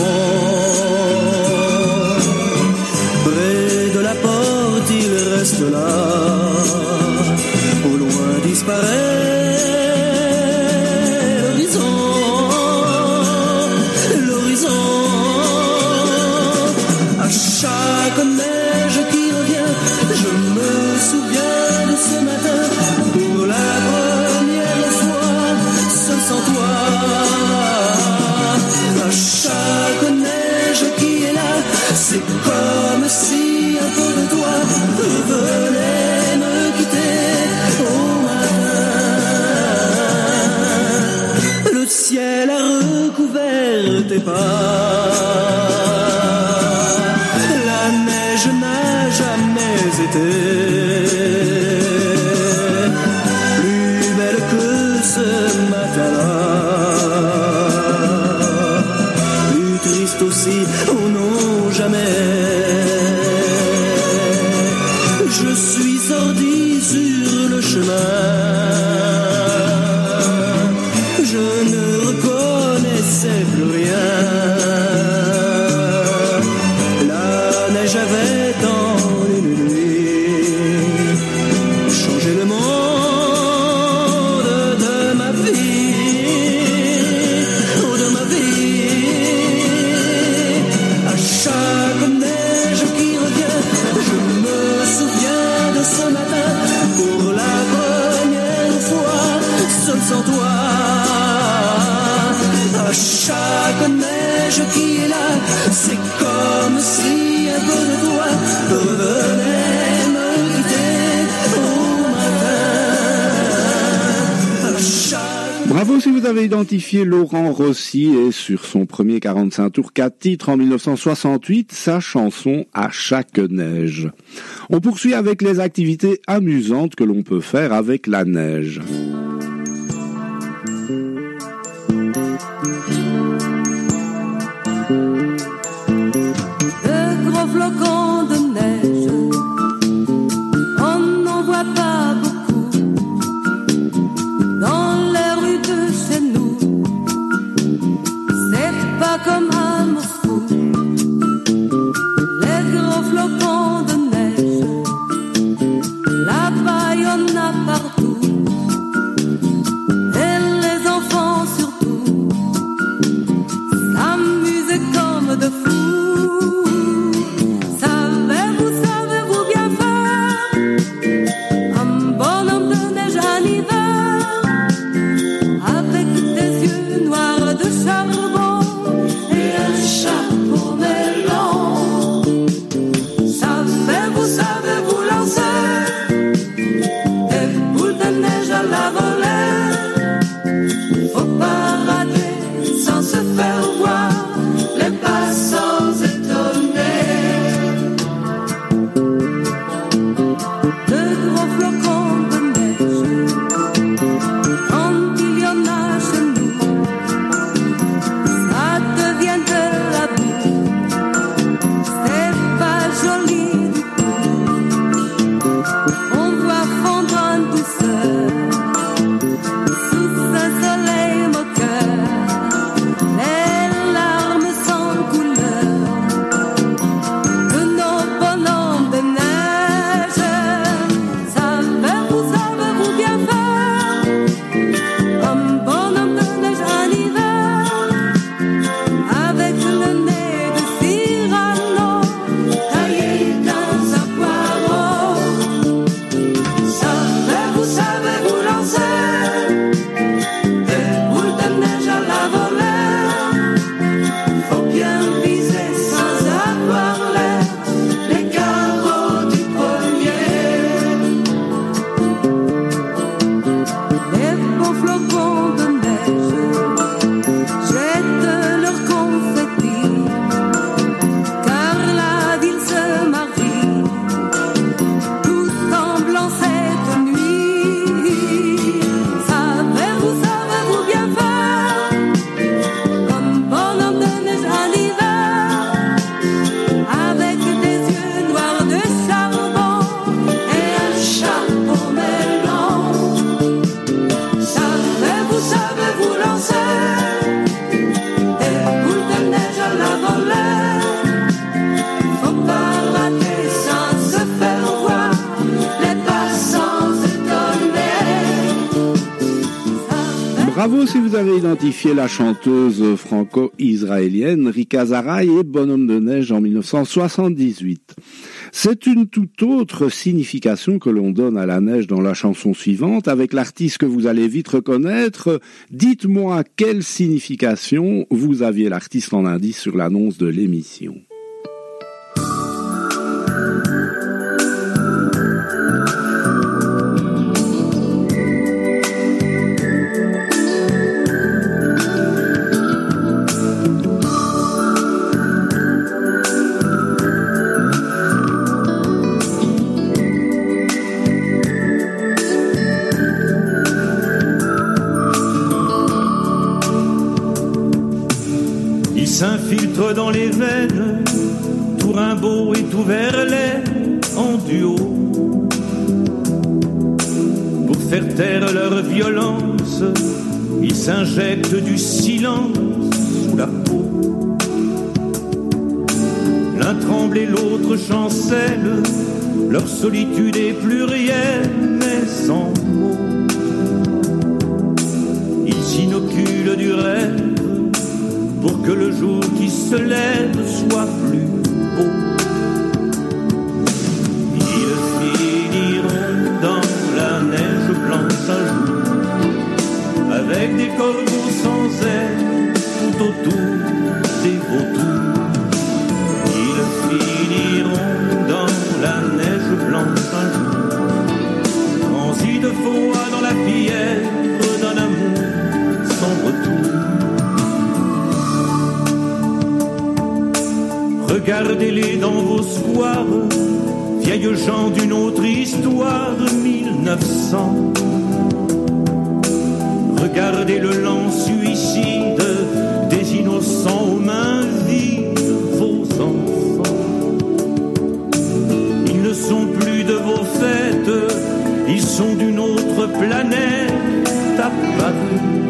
Près de la porte il reste là, au loin disparaît l'horizon. À chaque neige qui revient, je me souviens de ce matin, pour la première fois, seul sans toi. À chaque neige qui est là, c'est comme si un peu de toi revenait me quitter au matin. Le ciel a recouvert tes pas, la neige n'a jamais été plus belle que ce matin-là, plus triste aussi, oh non, jamais. Je suis sorti sur le chemin, je ne reconnaissais plus rien. La neige avait dans une nuit changé le monde de ma vie, oh de ma vie. À chaque neige qui revient, je me souviens de ce matin, pour la première fois, seul sans toi. À chaque neige qui est là, c'est comme si un peu de toi revenait me quitter au matin. À chaque... Bravo si vous avez identifié Laurent Rossi et sur son premier 45 tours 4 titres en 1968, sa chanson À chaque neige. On poursuit avec les activités amusantes que l'on peut faire avec la neige. De gros flocons de neige, on n'en voit pas beaucoup dans les rues de chez nous. C'est pas comme à Moscou. Les gros flocons de neige, là-bas y en a partout. Et les enfants surtout s'amusent comme de fous. Savez-vous bien faire un bonhomme de neige en hiver, avec des yeux noirs de charbon et un chapeau melon? Savez-vous lancer des boules de neige à la volée? Faut pas rater sans se faire voir les passants étonnés. De gros flocons de neige, quand il y en a chez nous, ça devient de la boue. C'est pas joli du tout. On voit fondre en douceur sous ce soleil moqueur les larmes sans couleur de nos bonhommes de neige. Bravo si vous avez identifié la chanteuse franco-israélienne Rika Zaraï et Bonhomme de neige en 1978. C'est une toute autre signification que l'on donne à la neige dans la chanson suivante, avec l'artiste que vous allez vite reconnaître. Dites-moi quelle signification vous aviez l'artiste en indice sur l'annonce de l'émission. S'infiltre dans les veines, tout Rimbaud et tout Verlaine en duo, pour faire taire leur violence, ils s'injectent du silence sous la peau. L'un tremble et l'autre chancelle, leur solitude est plurielle mais sans mots. Ils s'inoculent du rêve pour que le jour qui se lève soit plus beau. Ils finiront dans la neige blanche un jour, avec des corbeaux sans aile tout autour des vautours. Ils finiront dans la neige blanche un jour, transis de froid dans la fièvre d'un amour sans retour. Regardez-les dans vos squares, vieilles gens d'une autre histoire, 1900. Regardez le lent suicide des innocents aux mains vides, vos enfants. Ils ne sont plus de vos fêtes, ils sont d'une autre planète apparue.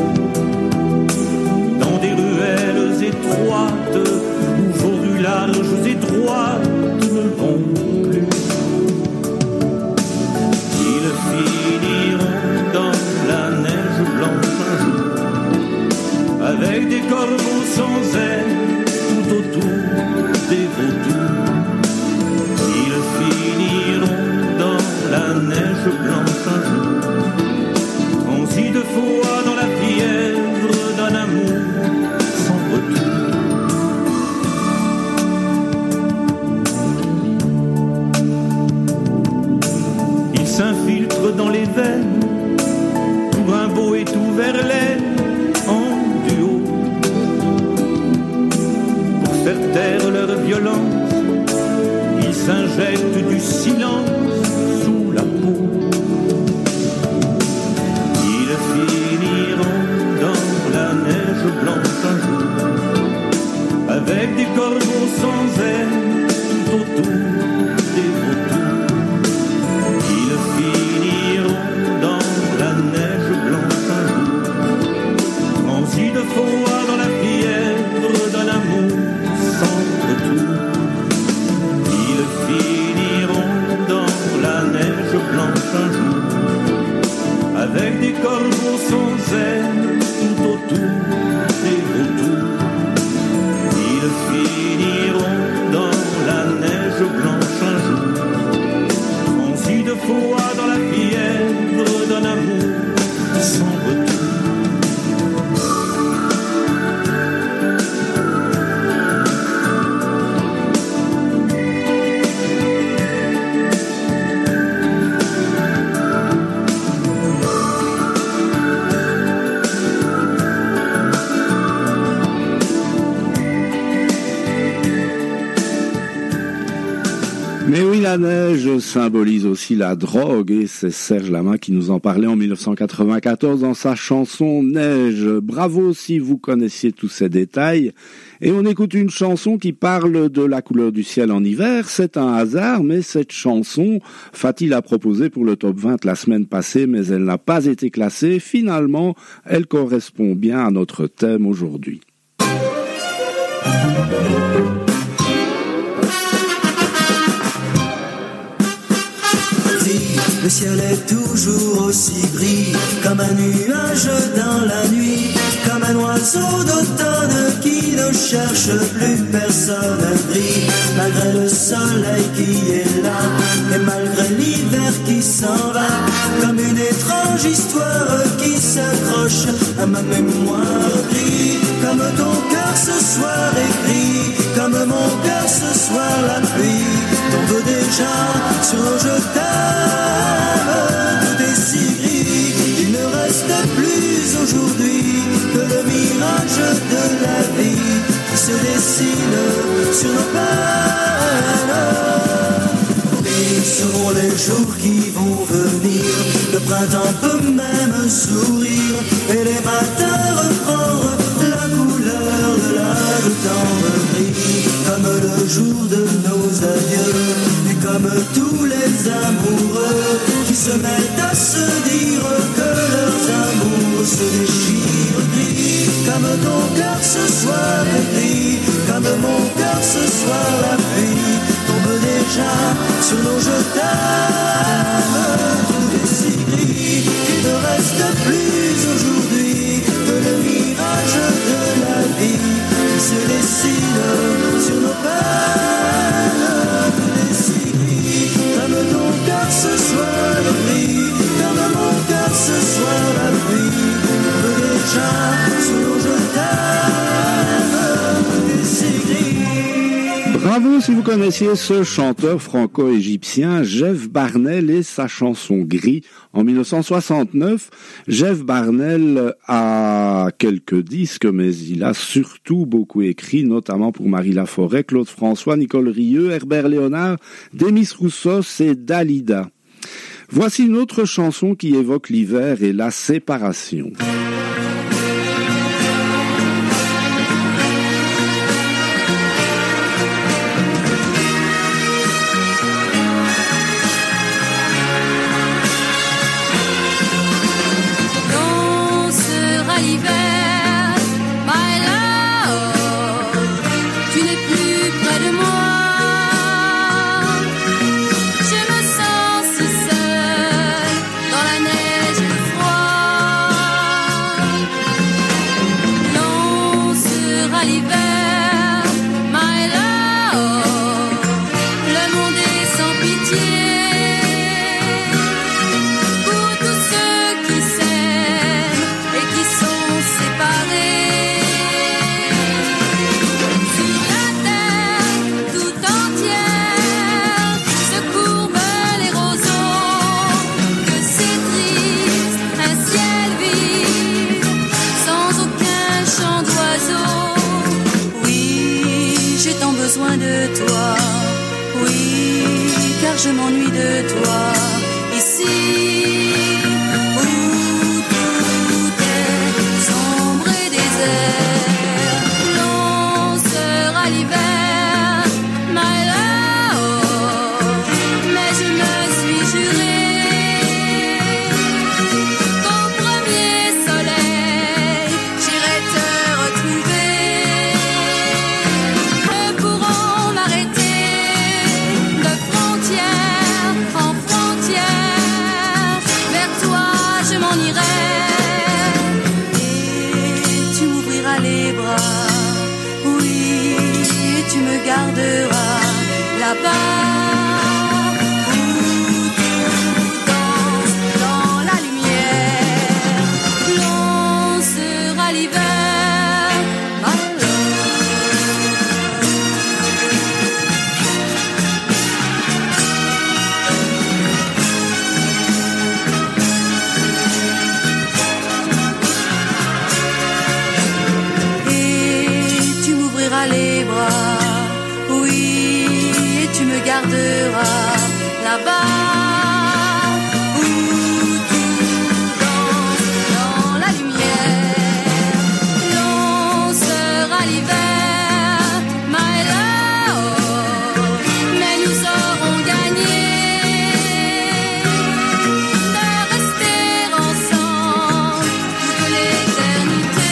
Dans des ruelles étroites, où vos rues larges et droites ne vont plus. Ils finiront dans la neige blanche un jour, avec des corbeaux sans aile tout autour des vautours. Ils finiront dans la neige blanche un jour, transis de froid dans la fièvre d'un amour sans retour. S'infiltre dans les veines, tout Rimbaud et tout Verlaine en duo, pour faire taire leur violence, ils s'injectent du silence sous la peau. Ils finiront dans la neige blanche un jour, avec des corbeaux sans aile tout autour des vautours. Finiront dans la neige blanche un jour, transis de froid dans la fièvre d'un amour sans retour. Ils finiront dans la neige blanche un jour, avec des corbeaux sans aile tout autour des vautours. Ils finiront dans la neige blanche un jour, transis de froid dans la fièvre d'un amour sans retour. Mais oui, la neige symbolise aussi la drogue et c'est Serge Lama qui nous en parlait en 1994 dans sa chanson Neige. Bravo si vous connaissiez tous ces détails. Et on écoute une chanson qui parle de la couleur du ciel en hiver. C'est un hasard, mais cette chanson, Fatih l'a proposée pour le top 20 la semaine passée, mais elle n'a pas été classée. Finalement, elle correspond bien à notre thème aujourd'hui. gris, le ciel est toujours aussi gris, comme un nuage dans la nuit, comme un oiseau d'automne qui ne cherche plus personne gris, malgré le soleil qui est là, et malgré l'hiver qui s'en va, comme une étrange histoire qui s'accroche à ma mémoire gris, comme ton cœur ce soir écrit, comme mon cœur ce soir la pluie, tombe déjà sur nos je t'aime, tout est si gris, il ne reste plus aujourd'hui que le mirage de la vie qui se dessine sur nos peines. Gris seront les jours qui vont venir, le printemps peut même sourire, et les matins reprendre la couleur de l'âge tendre gris, comme le jour de nos adieux, et comme tous les amoureux qui se mettent à se dire que leurs amours se déchirent gris, comme ton cœur ce soir est gris, comme mon cœur ce soir la pluie tombe déjà sur nos je t'aime, tout est si gris, il ne reste plus aujourd'hui que le mirage de la vie qui se dessine sur nos peines, tout est si gris, comme ton cœur ce soir gris, comme mon cœur ce soir la pluie tombe déjà sur nos je t'aime, tout est si gris. Bravo si vous connaissiez ce chanteur franco-égyptien Jeff Barnell et sa chanson Gris en 1969. Jeff Barnell a quelques disques, mais il a surtout beaucoup écrit, notamment pour Marie Laforêt, Claude François, Nicole Rieu, Herbert Léonard, Demis Roussos et Dalida. Voici une autre chanson qui évoque l'hiver et la séparation. Je m'ennuie de toi ici où tout est sombre et désert. Long sera l'hiver, my love, mais je me suis juré qu'au premier soleil j'irai te retrouver. Ne pourront m'arrêter de frontière en frontière, vers toi je m'en irai et tu m'ouvriras les bras, oui, et tu me garderas là-bas où tout danse dans la lumière. Long sera l'hiver, my les bras, oui, et tu me garderas là-bas où tout danse dans la lumière. Long sera l'hiver, my love, mais nous aurons gagné de rester ensemble toute l'éternité.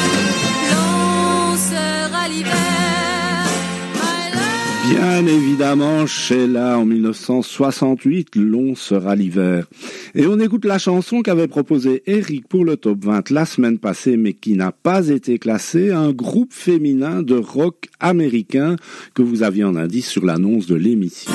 Bien la Manche est là en 1968, long sera l'hiver. Et on écoute la chanson qu'avait proposée Eric pour le top 20 la semaine passée, mais qui n'a pas été classée, un groupe féminin de rock américain que vous aviez en indice sur l'annonce de l'émission.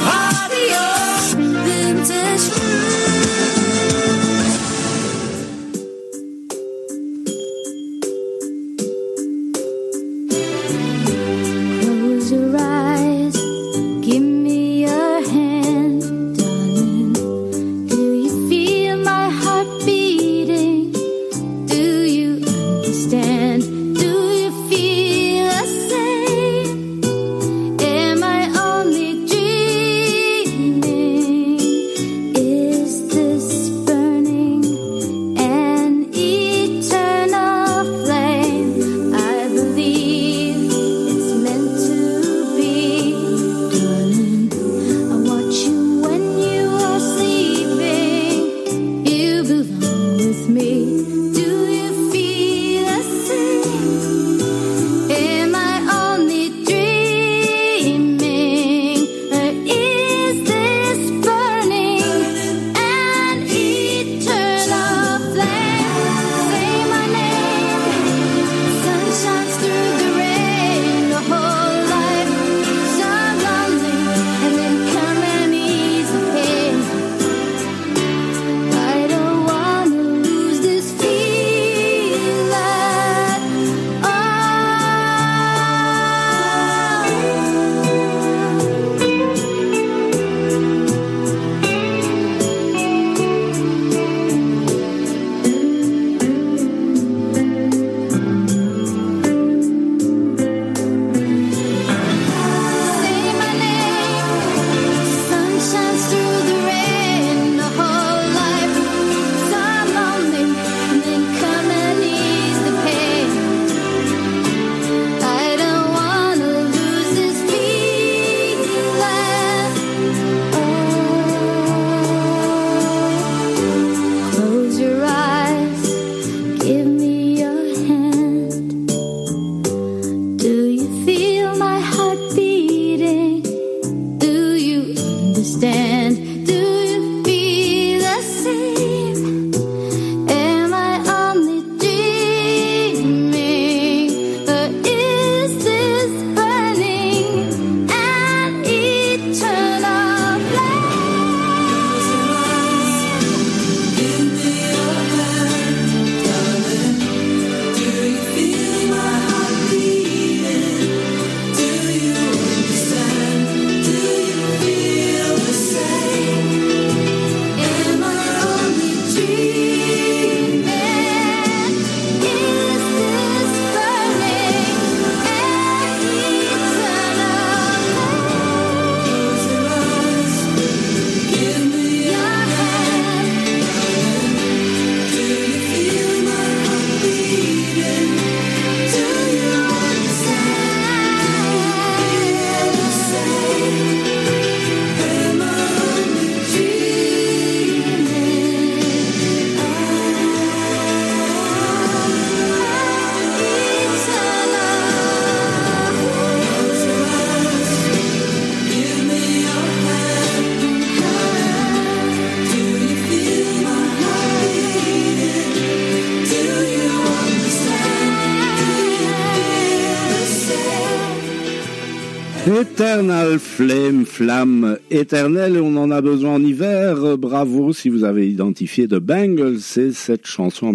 Eternal Flame, flamme éternelle, on en a besoin en hiver. Bravo si vous avez identifié The Bangles, c'est cette chanson en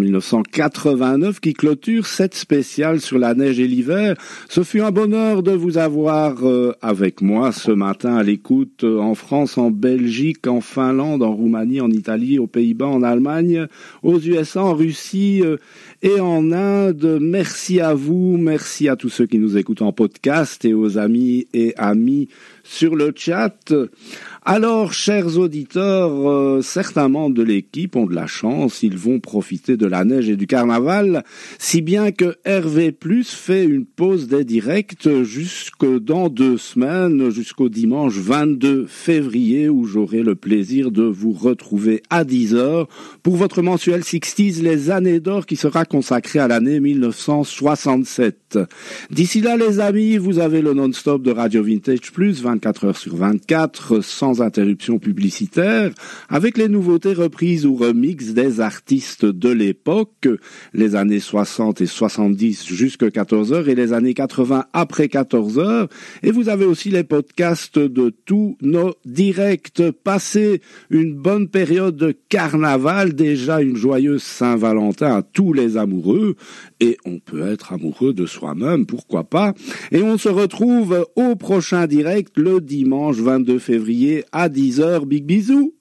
1989 qui clôture cette spéciale sur la neige et l'hiver. Ce fut un bonheur de vous avoir avec moi ce matin à l'écoute en France, en Belgique, en Finlande, en Roumanie, en Italie, aux Pays-Bas, en Allemagne, aux USA, en Russie et en Inde. Merci à vous, merci à tous ceux qui nous écoutent en podcast et aux amis et amis sur le chat. Alors, chers auditeurs, certains membres de l'équipe ont de la chance, ils vont profiter de la neige et du carnaval, si bien que RV+ fait une pause des directs jusque dans 2 semaines, jusqu'au dimanche 22 février, où j'aurai le plaisir de vous retrouver à 10h pour votre mensuel 60s, les années d'or, qui sera consacré à l'année 1967. D'ici là, les amis, vous avez le non-stop de Radio Vintage Plus, 24 heures sur 24, sans interruption publicitaire, avec les nouveautés reprises ou remixes des artistes de l'époque, les années 60 et 70 jusqu'à 14 heures et les années 80 après 14 heures. Et vous avez aussi les podcasts de tous nos directs. Passez une bonne période de carnaval, déjà une joyeuse Saint-Valentin à tous les amoureux. Et on peut être amoureux de soi-même, pourquoi pas. Et on se retrouve au prochain direct le dimanche 22 février à 10h. Big bisous.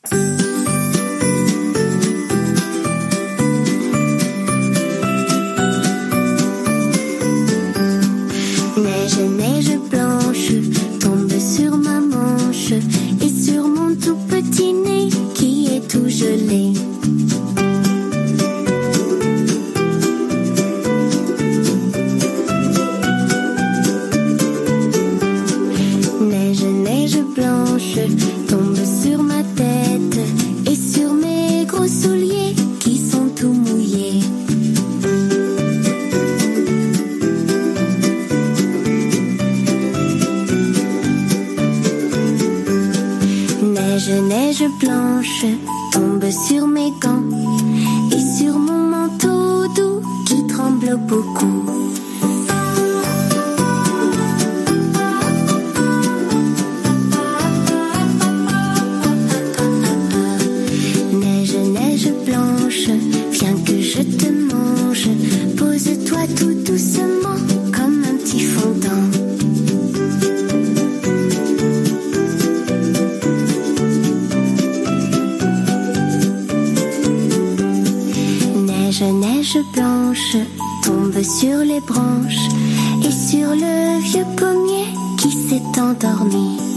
Neige, neige blanche tombe sur ma manche et sur mon tout petit nez qui est tout gelé. Neige, neige blanche tombe sur ma tête et sur mes gros souliers qui sont tout mouillés. Neige, neige blanche tombe sur mes gants et sur mon manteau doux qui tremble beaucoup. Neige, neige blanche, viens que je te mange. Pose-toi tout doucement comme un petit fondant. Neige, neige blanche tombe sur les branches et sur le vieux pommier qui s'est endormi.